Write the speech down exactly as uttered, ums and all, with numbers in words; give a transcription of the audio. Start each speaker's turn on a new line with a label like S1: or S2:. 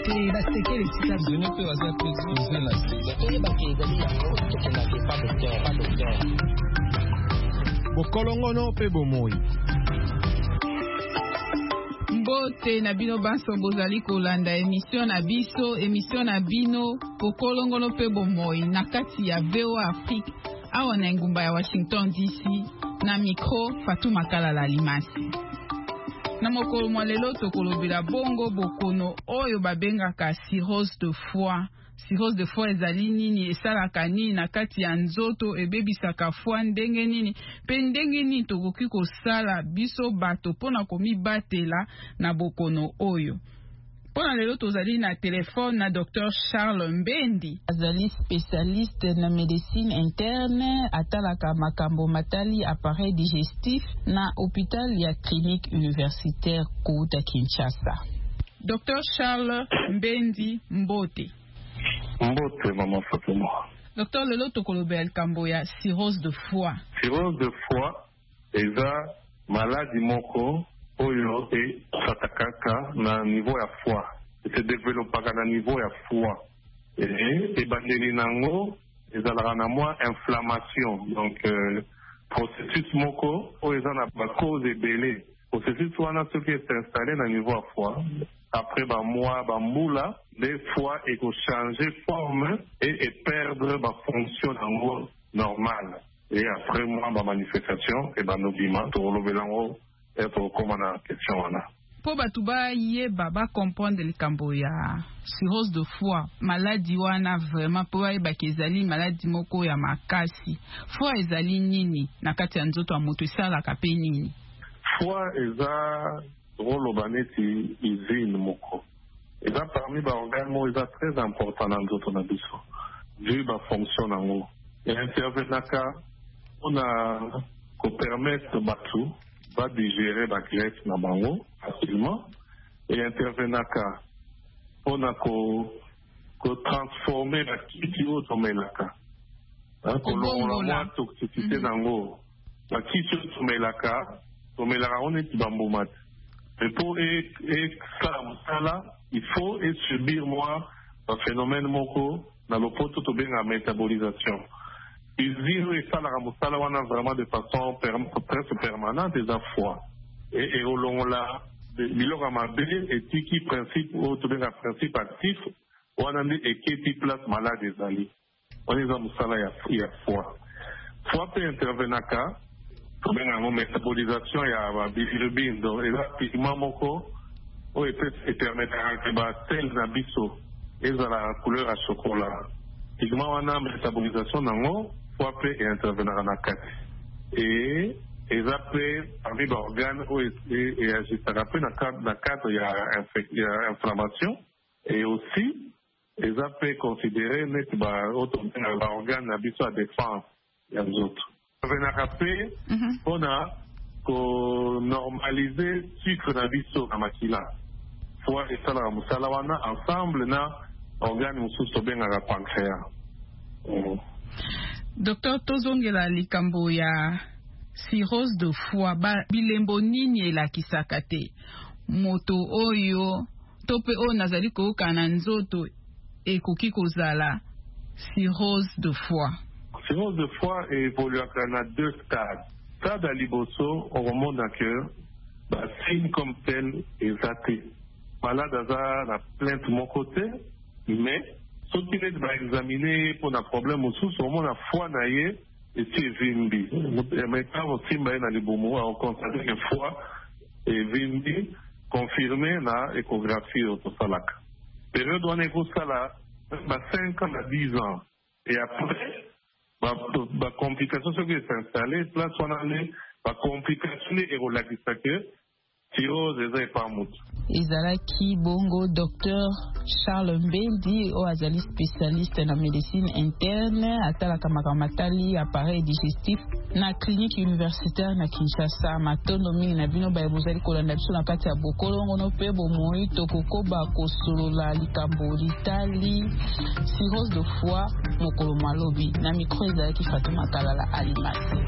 S1: te basekele sika
S2: zone pe waza pe zone la sika
S3: et ba ke ezali yango tokenda ke pas docteur pas docteur
S4: bokolongono pe bomoi
S5: mbote na bino banso bozali kolanda émission na biso émission na bino bokolongono pe bomoi na kati ya V O Afrique awa na ngumba ya Washington D C na micro Fatou Makala Limasi. Na mokolo mwa lelo tokolobela bongo bokono oyo babengaka cirrhose de foie. Cirrhose de foie ezali nini, esalaka nini na kati ya nzoto, ebebisaka foie ndenge nini, pe ndenge nini tokoki kosala biso bato pona komibatela na bokono oyo. Pona lelo tozali na telefone na docteur Charles Mbendi, azali spécialiste na médecine interne, atalaka makambo matali appareil digestif na hôpital ya clinique universitaire Kouta Kinshasa. docteur Charles Mbendi Mbote.
S6: Mbote maman Fatou.
S5: Docteur lelo tokolobela likambo ya cirrhose de foie.
S6: Cirrhose de foie eza maladie moko oyo e fatakaka na niveau ya foie. Se développaka na niveau ya foie. Et ebandeli nango ezalaka na mwa inflammation. Donc euh, processus moko oyo eza na ba cause ebele. Processus wana soki est installé na niveau ya foie. Après ba mois ba mbula des fois et ko changer forme et, et perdre ba fonction nango normale. Et après moi ba manifestation et ba nobima to lobelango et to comme na question wana.
S5: Po batu ba yeba ba comprendre likambo ya cirrhose de foie, maladie wana vraiment po ba yeba kezali maladie moko ya makasi. Foie ezali nini na kati ya nzoto ya moto esalaka pe nini?
S6: Foie eza rolo baneti usine moko. Eza parmi ba organes mo eza très important dans nzoto na biso. Vu ba fonction nango. Et intervenaka on a ko permettre batu va digérer la graisse na bango facilement et intervenaka on a ko ko transformer la kiti o tomelaka hein ko longola la toxicité nango la kiti o tomelaka tomelaka on est bambomat et pour et et ça là il faut et subir moi un phénomène moko na lopoto to benga métabolisation. Usine et ça la musala wana vraiment de façon presque permanente des fois et et au long là biloko mabe et tiki principe ou to benga principe actif wana ndi eketi place malade ezali on est en musala ya ya foie foie peut intervenaka to benga ngo métabolisation ya ba bilirubine donc et là pigment moko o et peut permettre que ba celle na biso ezala couleur à chocolat pigment wana métabolisation nango foie peut intervenir na kati et eza pe parmi ba organes o et agissera pe na cadre na cadre ya inflammation et aussi eza pe considérer net ba auto ba organe na biso à défense ya nzoto venaka pe pona ko normaliser sucre na biso na makila foie esala musala wana ensemble na organe mosusu bengaka pancréas.
S5: Docteur tozongela likambo ya cirrhose de foie ba bilembo nini elakisaka te moto oyo tope oyo nazali koyoka na nzoto ekoki kozala cirrhose de foie.
S6: Cirrhose de foie évoluaka na deux stades. Stade ya liboso okomona ke ba signe comme tel eza te malade aza na plainte moko te mais soki neti baexamine mpona problème mosusu omona foi na ye esi evimbi meka osimba ye na libumu akonstate ke foi evimbi confirme na échographie oyo tosalaka période wana ekosala ba cinq ans na dix ans et après bacomplication soki esinstalle place wana ne bacomplication ne ekolakisa ke cirrhose eza epa motu.
S5: Ezalaki bongo docteur Charles Mbendi o azali spécialiste na médecine interne atalaka makambo matali appareil digestif na clinique universitaire na Kinshasa. Matondo mingi na bino baye bozali kolanda biso na kati ya bokolongono pe bomoi tokokoba kosolola likambo litali cirrhose de foie mokolo malobi na micro ezalaki Fatou Makala Limasi.